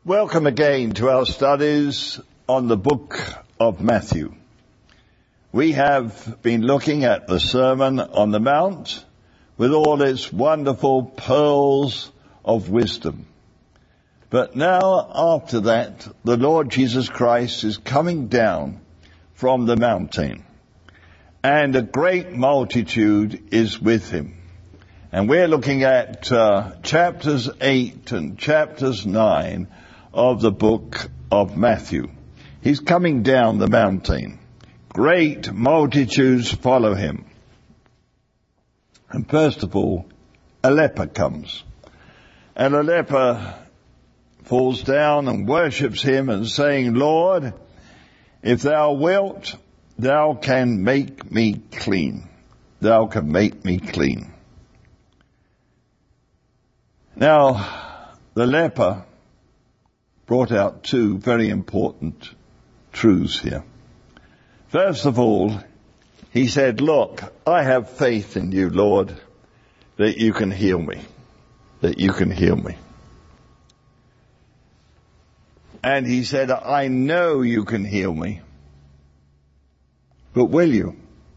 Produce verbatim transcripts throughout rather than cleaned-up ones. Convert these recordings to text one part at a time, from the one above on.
Welcome again to our studies on the book of Matthew. We have been looking at the Sermon on the Mount with all its wonderful pearls of wisdom. But now, after that, the Lord Jesus Christ is coming down from the mountain, and a great multitude is with him. And we're looking at uh, chapters eight and chapters nine of the book of Matthew. He's coming down the mountain. Great multitudes follow him. And first of all, a leper comes. And a leper falls down and worships him and saying, "Lord, if thou wilt, thou can make me clean. Thou can make me clean." Now, the leper brought out two very important truths here. First of all, he said, "Look, I have faith in you, Lord, that you can heal me, that you can heal me." And he said, "I know you can heal me, but will you?"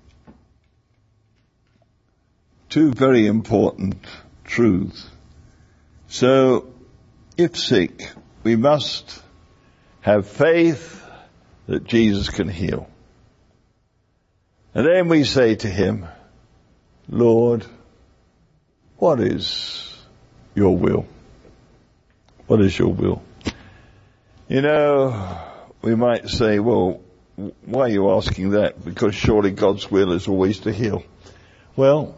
Two very important truths. So, if sick, we must have faith that Jesus can heal. And then we say to him, "Lord, what is your will? What is your will?" You know, we might say, "Well, why are you asking that? Because surely God's will is always to heal." Well,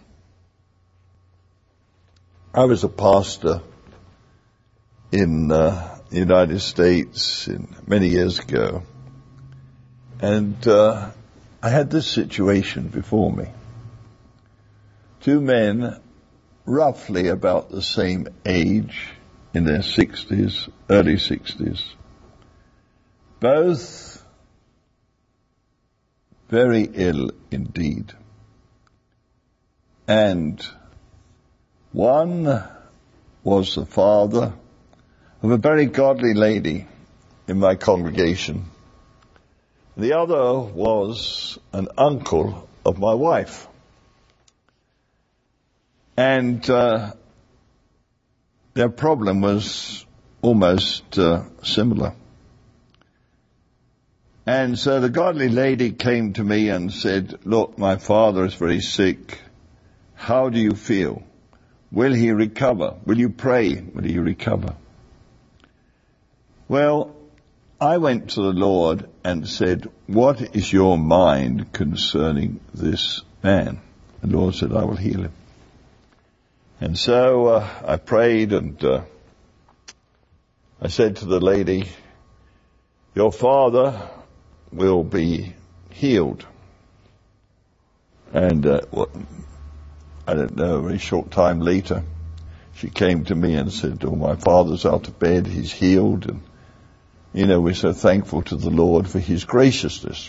I was a pastor in uh, the United States in, many years ago, and uh, I had this situation before me. Two men, roughly about the same age, in their sixties, early sixties, both very ill indeed. And one was the father of a very godly lady in my congregation. The other was an uncle of my wife. And uh, their problem was almost uh, similar. And so the godly lady came to me and said, "Look, my father is very sick. How do you feel? Will he recover? Will you pray? Will he recover?" Well, I went to the Lord and said, "What is your mind concerning this man?" The Lord said, "I will heal him." And so uh, I prayed, and uh, I said to the lady, "Your father will be healed." And uh, what, I don't know, a very short time later, she came to me and said, "Oh, my father's out of bed, he's healed." And, you know, we're so thankful to the Lord for his graciousness.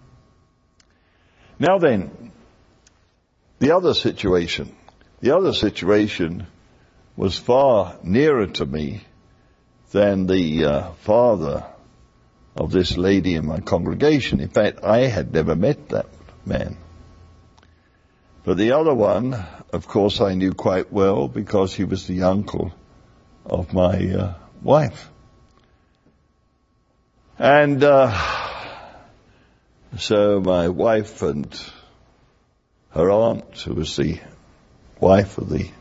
Now then, the other situation. The other situation was far nearer to me than the uh, father of this lady in my congregation. In fact, I had never met that man. But the other one, of course, I knew quite well because he was the uncle of my uh, wife. And uh, so my wife and her aunt, who was the wife of the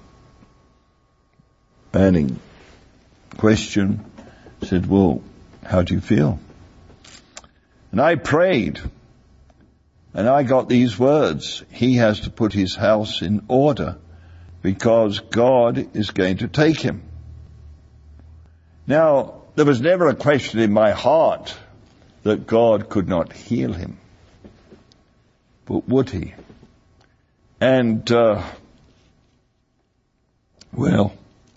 man in question, said, "Well, how do you feel?" And I prayed, and I got these words: "He has to put his house in order because God is going to take him." Now, there was never a question in my heart that God could not heal him. But would he? And, uh, well,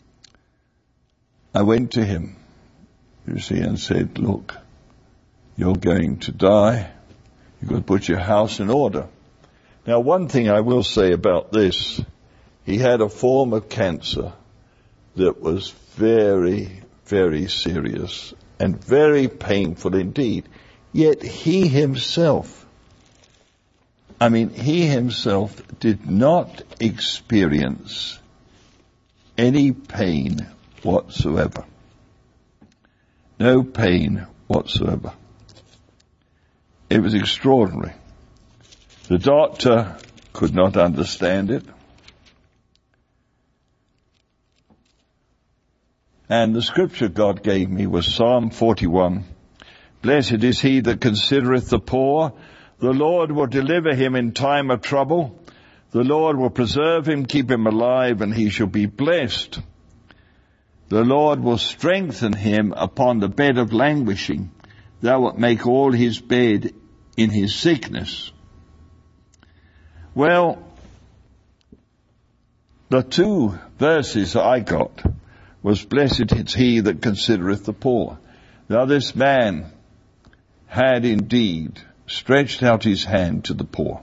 I went to him, you see, and said, "Look, you're going to die. You've got to put your house in order." Now, one thing I will say about this, he had a form of cancer that was very, very serious and very painful indeed. Yet he himself, I mean, he himself did not experience any pain whatsoever. No pain whatsoever. It was extraordinary. The doctor could not understand it. And the scripture God gave me was Psalm forty-one. Blessed is he that considereth the poor. The Lord will deliver him in time of trouble. The Lord will preserve him, keep him alive, and he shall be blessed. The Lord will strengthen him upon the bed of languishing. Thou wilt make all his bed in his sickness. Well, the two verses I got was, blessed is he that considereth the poor. Now this man had indeed stretched out his hand to the poor.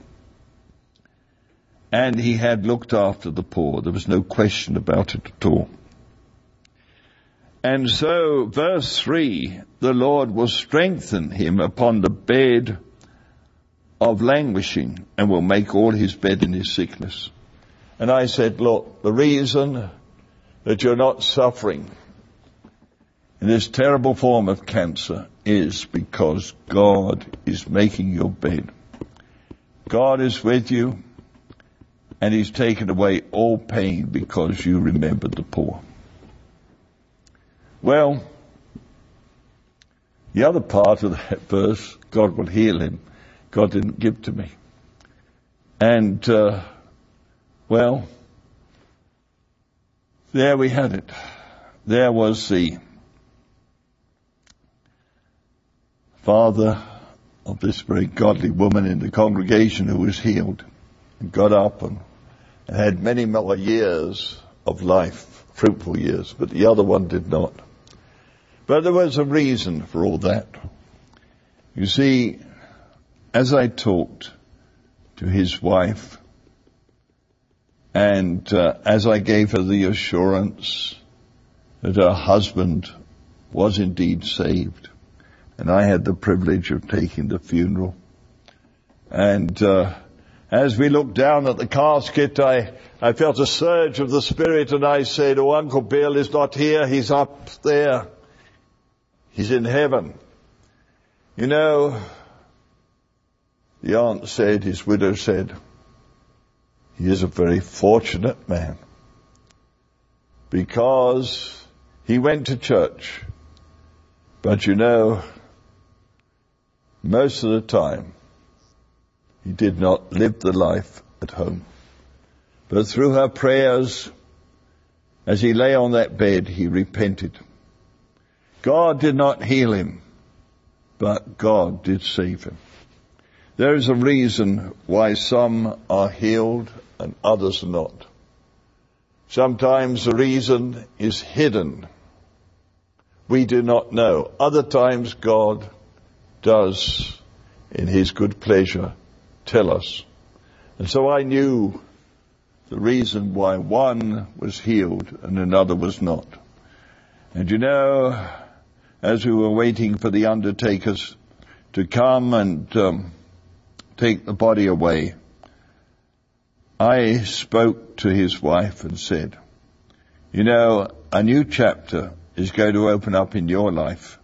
And he had looked after the poor. There was no question about it at all. And so, verse three, the Lord will strengthen him upon the bed of languishing and will make all his bed in his sickness. And I said, look, the reason that you're not suffering in this terrible form of cancer is because God is making your bed. God is with you, and he's taken away all pain because you remembered the poor. Well, the other part of that verse, God will heal him, God didn't give to me. And, uh, well, there we had it. There was the father of this very godly woman in the congregation who was healed and got up and, and had many more years of life, fruitful years, but the other one did not. But there was a reason for all that. You see, as I talked to his wife, and uh, as I gave her the assurance that her husband was indeed saved, and I had the privilege of taking the funeral, and uh, as we looked down at the casket, I, I felt a surge of the Spirit, and I said, oh, Uncle Bill is not here, he's up there. He's in heaven. You know, the aunt said, his widow said, he is a very fortunate man because he went to church. But you know, most of the time, he did not live the life at home. But through her prayers, as he lay on that bed, he repented. God did not heal him, but God did save him. There is a reason why some are healed and others are not. Sometimes the reason is hidden. We do not know. Other times God does, in his good pleasure, tell us. And so I knew the reason why one was healed and another was not. And you know, as we were waiting for the undertakers to come and um, take the body away, I spoke to his wife and said, you know, a new chapter is going to open up in your life.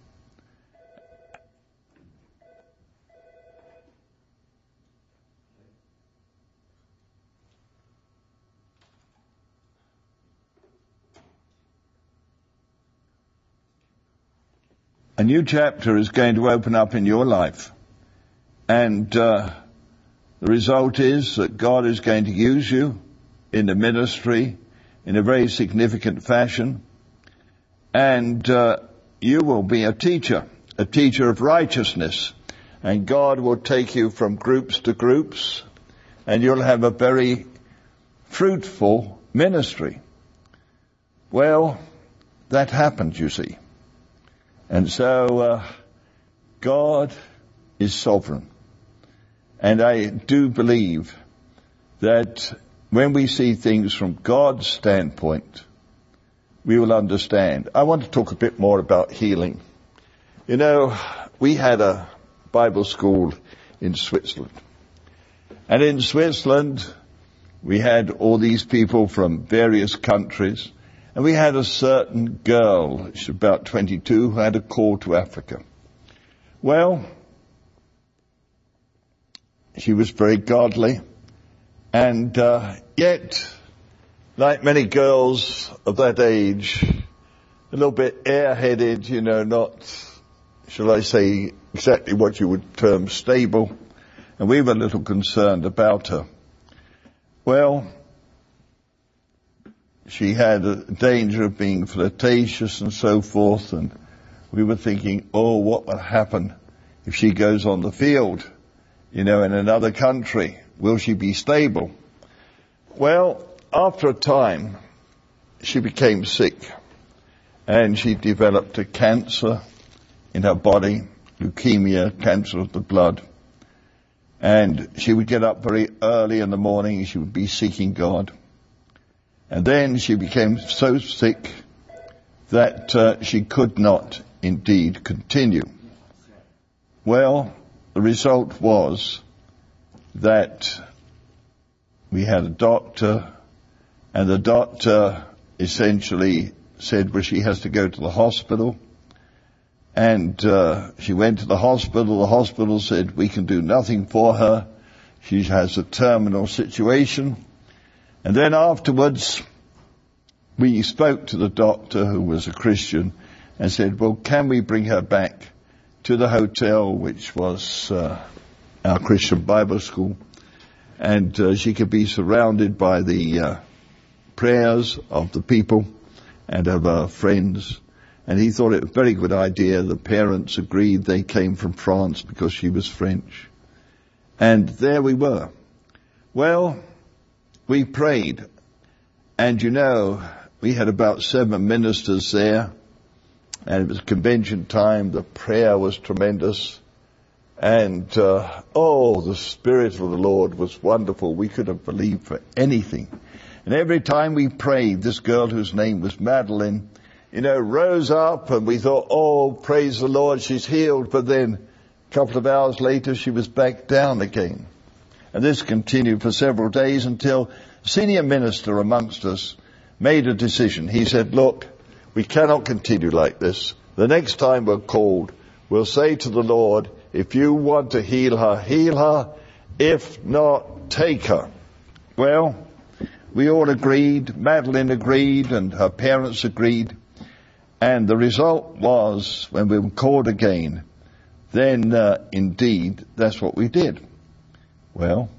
A new chapter is going to open up in your life. And uh, the result is that God is going to use you in the ministry in a very significant fashion. And uh, you will be a teacher, a teacher of righteousness. And God will take you from groups to groups. And you'll have a very fruitful ministry. Well, that happened, you see. And so uh, God is sovereign. And I do believe that when we see things from God's standpoint, we will understand. I want to talk a bit more about healing. You know, we had a Bible school in Switzerland. And in Switzerland, we had all these people from various countries. And we had a certain girl, she's about twenty-two, who had a call to Africa. Well, she was very godly. And uh, yet, like many girls of that age, a little bit airheaded, you know, not, shall I say, exactly what you would term stable. And we were a little concerned about her. Well, she had a danger of being flirtatious and so forth, and we were thinking, oh, what will happen if she goes on the field, you know, in another country? Will she be stable? Well, after a time, she became sick, and she developed a cancer in her body, leukemia, cancer of the blood. And she would get up very early in the morning, she would be seeking God. And then she became so sick that uh, she could not indeed continue. Well, the result was that we had a doctor, and the doctor essentially said, well, she has to go to the hospital. And uh, she went to the hospital. The hospital said, we can do nothing for her. She has a terminal situation. And then afterwards, we spoke to the doctor, who was a Christian, and said, well, can we bring her back to the hotel, which was uh, our Christian Bible school, and uh, she could be surrounded by the uh, prayers of the people and of our friends. And he thought it was a very good idea. The parents agreed. They came from France because she was French. And there we were. Well, we prayed. And you know, we had about seven ministers there. And it was convention time. The prayer was tremendous. And, uh, oh, the Spirit of the Lord was wonderful. We could have believed for anything. And every time we prayed, this girl whose name was Madeline, you know, rose up, and we thought, oh, praise the Lord, she's healed. But then a couple of hours later, she was back down again. And this continued for several days until a senior minister amongst us made a decision. He said, look, we cannot continue like this. The next time we're called, we'll say to the Lord, if you want to heal her, heal her. If not, take her. Well, we all agreed. Madeline agreed, and her parents agreed. And the result was, when we were called again, then uh, indeed, that's what we did. Well,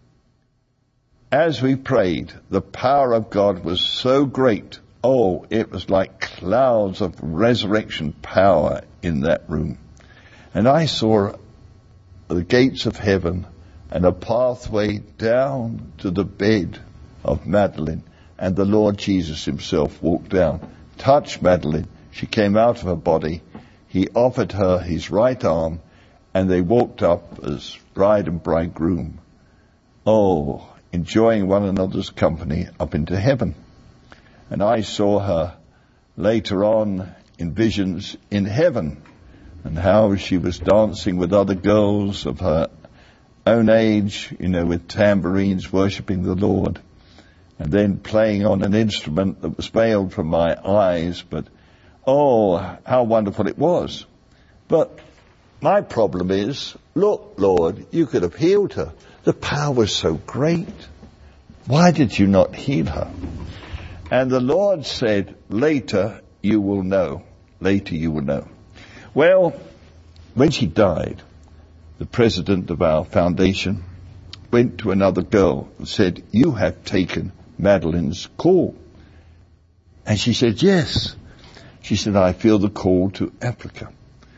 as we prayed, the power of God was so great. Oh, it was like clouds of resurrection power in that room. And I saw the gates of heaven and a pathway down to the bed of Madeline. And the Lord Jesus himself walked down, touched Madeline. She came out of her body. He offered her his right arm, and they walked up as bride and bridegroom. Oh, enjoying one another's company up into heaven. And I saw her later on in visions in heaven, and how she was dancing with other girls of her own age, you know, with tambourines, worshipping the Lord, and then playing on an instrument that was veiled from my eyes. But oh, how wonderful it was. But my problem is, look, Lord, you could have healed her. The power was so great. Why did you not heal her? And the Lord said, later you will know. Later you will know. Well, when she died, the president of our foundation went to another girl and said, you have taken Madeline's call. And she said, yes. She said, I feel the call to Africa.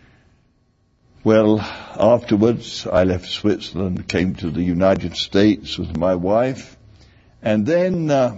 Well, afterwards, I left Switzerland, came to the United States with my wife, and then uh,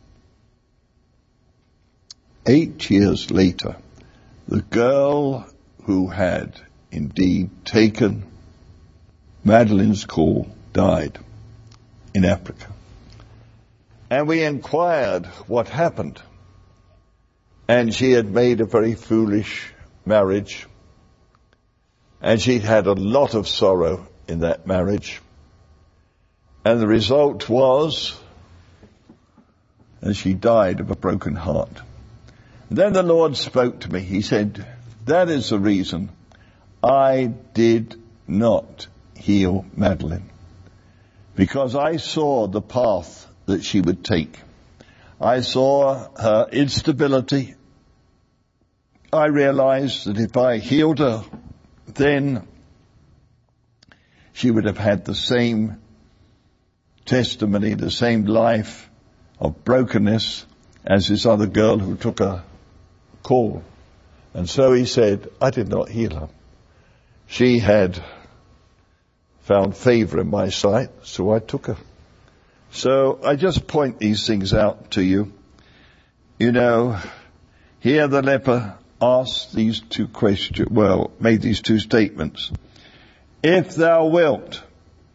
eight years later, the girl who had indeed taken Madeline's call died in Africa. And we inquired what happened. And she had made a very foolish marriage. And she'd had a lot of sorrow in that marriage. And the result was that she died of a broken heart. And then the Lord spoke to me. He said, that is the reason I did not heal Madeline. Because I saw the path that she would take. I saw her instability. I realized that if I healed her, then she would have had the same testimony, the same life of brokenness as this other girl who took a call. And so he said, I did not heal her. She had found favor in my sight, so I took her. So I just point these things out to you. You know, here the leper asked these two questions, well, made these two statements. If thou wilt,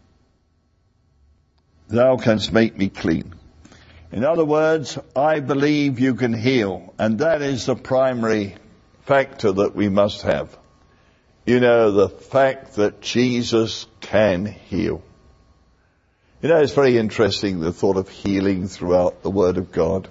thou canst make me clean. In other words, I believe you can heal, and that is the primary factor that we must have. You know, the fact that Jesus can heal. You know, it's very interesting, the thought of healing throughout the Word of God.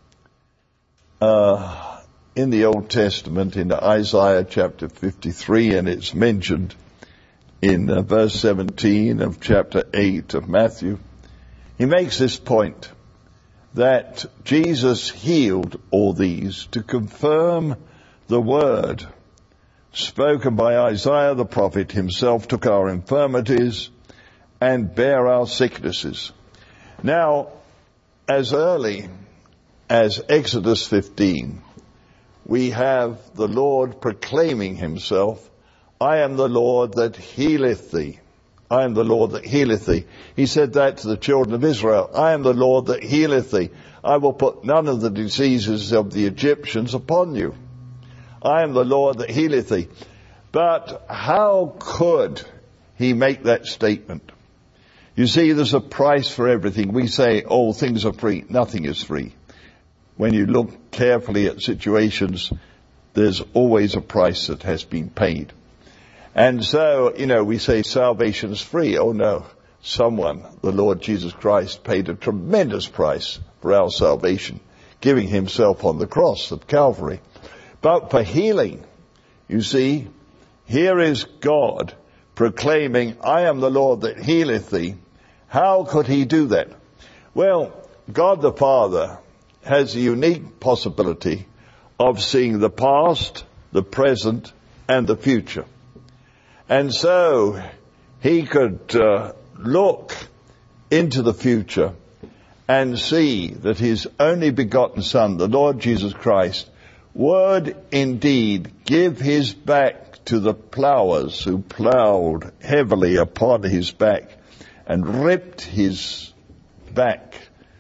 Uh, in the Old Testament, in Isaiah chapter fifty-three, and it's mentioned in uh, verse seventeen of chapter eight of Matthew, he makes this point that Jesus healed all these to confirm the word spoken by Isaiah the prophet. Himself took our infirmities and bear our sicknesses. Now, as early as Exodus fifteen, we have the Lord proclaiming himself, I am the Lord that healeth thee. I am the Lord that healeth thee. He said that to the children of Israel. I am the Lord that healeth thee. I will put none of the diseases of the Egyptians upon you. I am the Lord that healeth thee. But how could he make that statement? You see, there's a price for everything. We say, oh, things are free. Nothing is free. When you look carefully at situations, there's always a price that has been paid. And so, you know, we say salvation is free. Oh no, someone, the Lord Jesus Christ, paid a tremendous price for our salvation, giving himself on the cross of Calvary. But for healing, you see, here is God proclaiming, I am the Lord that healeth thee. How could he do that? Well, God the Father has a unique possibility of seeing the past, the present, and the future. And so he could uh, look into the future and see that his only begotten Son, the Lord Jesus Christ, would indeed give his back to the plowers who plowed heavily upon his back and ripped his back,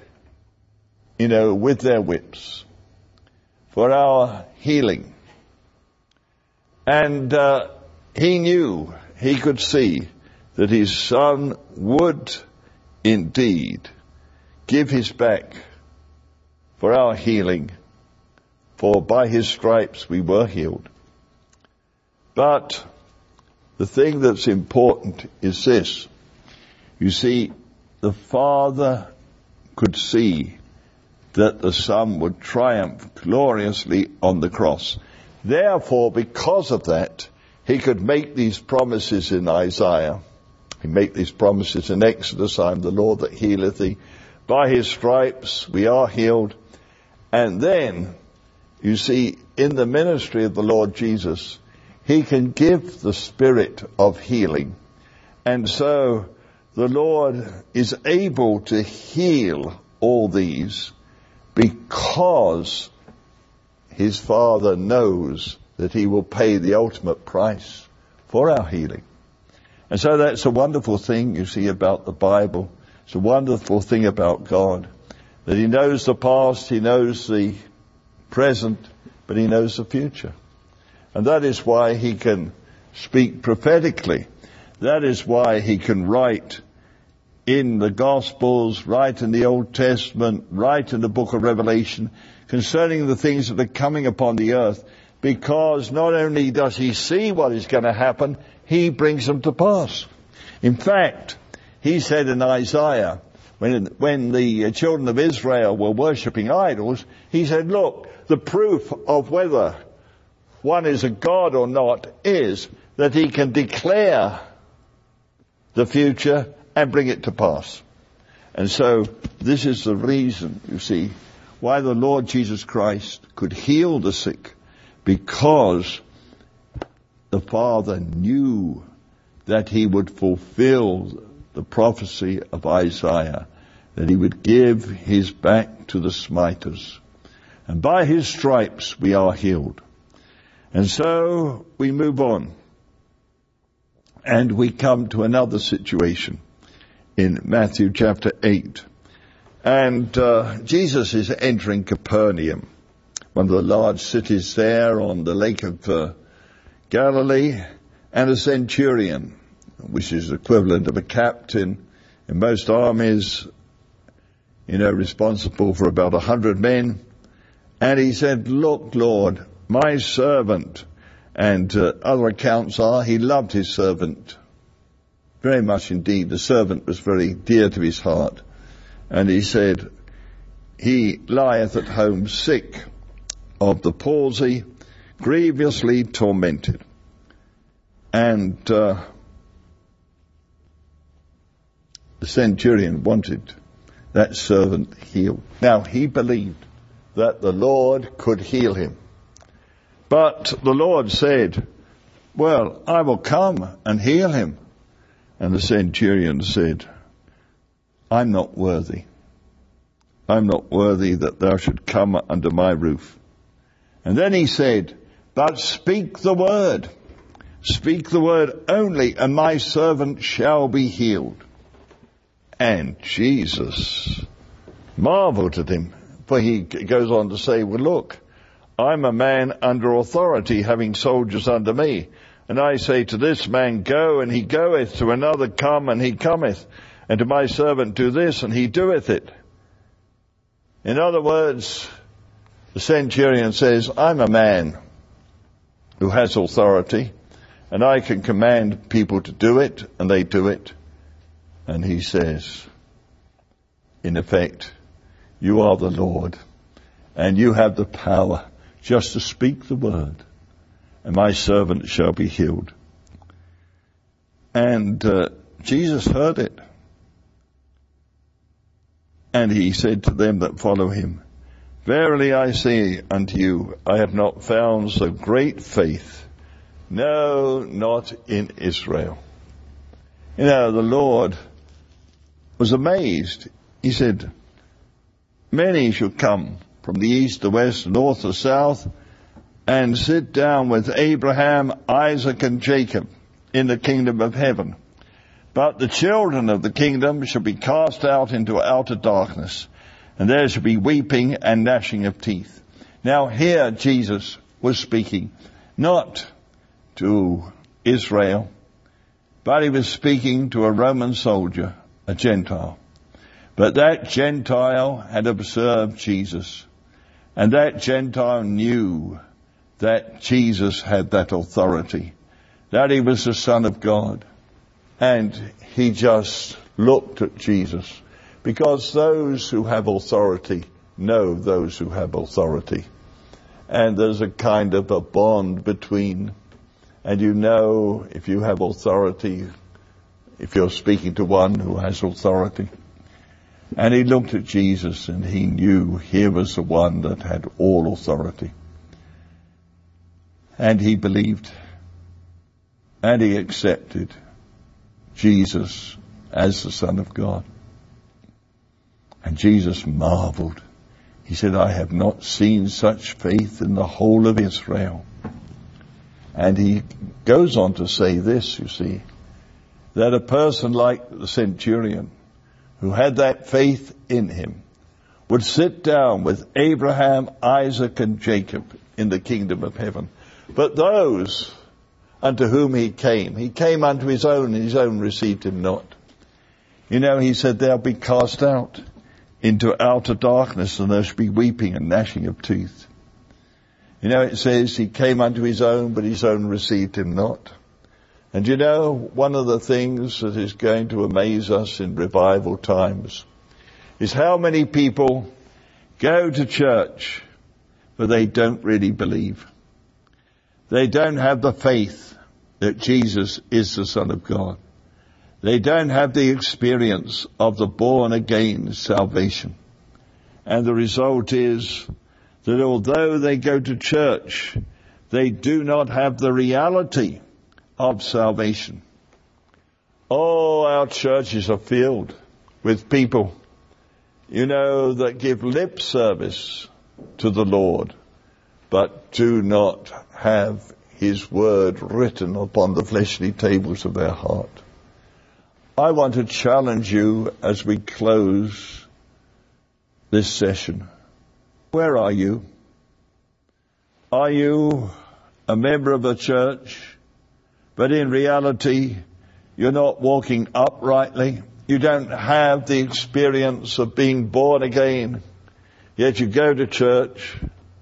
you know, with their whips for our healing. And uh, he knew, he could see that his Son would indeed give his back for our healing, for by his stripes we were healed. But the thing that's important is this. You see, the Father could see that the Son would triumph gloriously on the cross. Therefore, because of that, he could make these promises in Isaiah. He make these promises in Exodus, I am the Lord that healeth thee. By his stripes we are healed. And then, you see, in the ministry of the Lord Jesus, he can give the spirit of healing. And so the Lord is able to heal all these because his Father knows that he will pay the ultimate price for our healing. And so that's a wonderful thing, you see, about the Bible. It's a wonderful thing about God, that he knows the past, he knows the present, but he knows the future. And that is why he can speak prophetically. That is why he can write in the Gospels, right in the Old Testament, right in the book of Revelation, concerning the things that are coming upon the earth, because not only does he see what is going to happen, he brings them to pass. In fact, he said in Isaiah, when, when the children of Israel were worshipping idols, he said, look, the proof of whether one is a god or not is that he can declare the future and bring it to pass. And so this is the reason, you see, why the Lord Jesus Christ could heal the sick, because the Father knew that he would fulfill the prophecy of Isaiah, that he would give his back to the smiters. And by his stripes we are healed. And so we move on. And we come to another situation in Matthew chapter eight. And uh, Jesus is entering Capernaum, one of the large cities there on the Lake of uh, Galilee, and a centurion, which is the equivalent of a captain in most armies, you know, responsible for about a hundred men. And he said, look, Lord, my servant, and uh, other accounts are he loved his servant very much indeed. The servant was very dear to his heart. And he said, he lieth at home sick of the palsy, grievously tormented. And uh, the centurion wanted that servant healed. Now, he believed that the Lord could heal him. But the Lord said, well, I will come and heal him. And the centurion said, I'm not worthy. I'm not worthy that thou should come under my roof. And then he said, but speak the word. Speak the word only, and my servant shall be healed. And Jesus marveled at him, for he goes on to say, well, look, I'm a man under authority, having soldiers under me. And I say to this man, go, and he goeth, to another, come, and he cometh, and to my servant, do this, and he doeth it. In other words, the centurion says, I'm a man who has authority, and I can command people to do it, and they do it. And he says, in effect, you are the Lord, and you have the power just to speak the word, and my servant shall be healed. And uh, Jesus heard it. And he said to them that follow him, verily I say unto you, I have not found so great faith, no, not in Israel. You know, the Lord was amazed. He said, many shall come from the east, the west, the north, the south, and sit down with Abraham, Isaac, and Jacob in the kingdom of heaven. But the children of the kingdom shall be cast out into outer darkness, and there shall be weeping and gnashing of teeth. Now here Jesus was speaking not to Israel, but he was speaking to a Roman soldier, a Gentile. But that Gentile had observed Jesus, and that Gentile knew that Jesus had that authority, that he was the Son of God. And he just looked at Jesus, because those who have authority know those who have authority. And there's a kind of a bond between, and you know if you have authority, if you're speaking to one who has authority. And he looked at Jesus and he knew here was the one that had all authority. And he believed, and he accepted Jesus as the Son of God. And Jesus marveled. He said, I have not seen such faith in the whole of Israel. And he goes on to say this, you see, that a person like the centurion, who had that faith in him, would sit down with Abraham, Isaac, and Jacob in the kingdom of heaven. But those unto whom he came, he came unto his own, and his own received him not. You know, he said they'll be cast out into outer darkness, and there shall be weeping and gnashing of teeth. You know, it says he came unto his own, but his own received him not. And you know, one of the things that is going to amaze us in revival times is how many people go to church, but they don't really believe. They don't have the faith that Jesus is the Son of God. They don't have the experience of the born-again salvation. And the result is that although they go to church, they do not have the reality of salvation. Oh, our churches are filled with people, you know, that give lip service to the Lord, but do not have his word written upon the fleshly tables of their heart. I want to challenge you as we close this session. Where are you? Are you a member of a church, but in reality you're not walking uprightly? You don't have the experience of being born again, yet you go to church,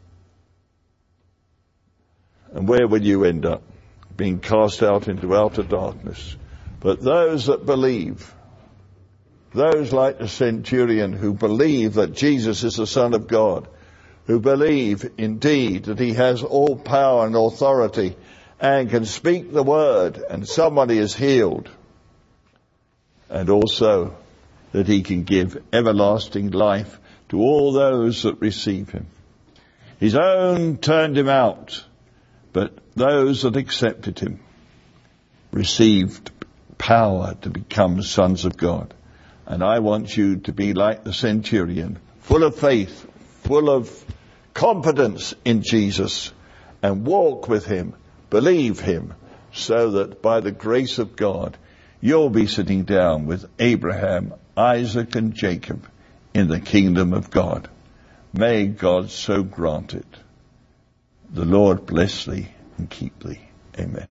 and where will you end up? Being cast out into outer darkness. But those that believe, those like the centurion who believe that Jesus is the Son of God, who believe indeed that he has all power and authority and can speak the word and somebody is healed, and also that he can give everlasting life to all those that receive him. His own turned him out, but those that accepted him received power to become sons of God. And I want you to be like the centurion, full of faith, full of confidence in Jesus, and walk with him, believe him, so that by the grace of God, you'll be sitting down with Abraham, Isaac, and Jacob in the kingdom of God. May God so grant it. The Lord bless thee and keep thee. Amen.